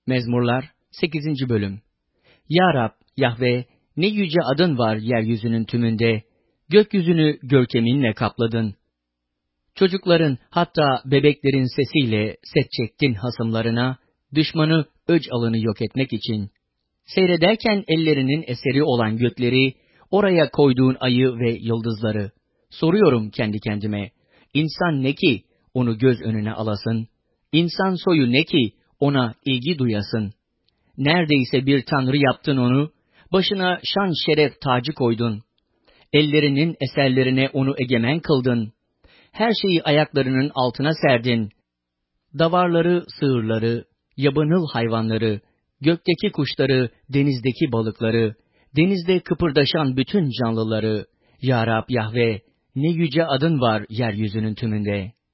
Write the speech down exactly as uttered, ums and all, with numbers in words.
Mezmurlar sekizinci bölüm. Ya Rab, Yahve, ne yüce adın var yeryüzünün tümünde. Gökyüzünü görkeminle kapladın. Çocukların, hatta bebeklerin sesiyle set çektin hasımlarına, düşmanı öc alını yok etmek için. Seyrederken ellerinin eseri olan gökleri, oraya koyduğun ayı ve yıldızları. Soruyorum kendi kendime, insan ne ki onu göz önüne alasın? İnsan soyu ne ki ona ilgi duyasın? Neredeyse bir tanrı yaptın onu, başına şan şeref tacı koydun. Ellerinin eserlerine onu egemen kıldın. Her şeyi ayaklarının altına serdin. Davarları, sığırları, yabanıl hayvanları, gökteki kuşları, denizdeki balıkları, denizde kıpırdaşan bütün canlıları, Ya Rab Yahve, ne yüce adın var yeryüzünün tümünde.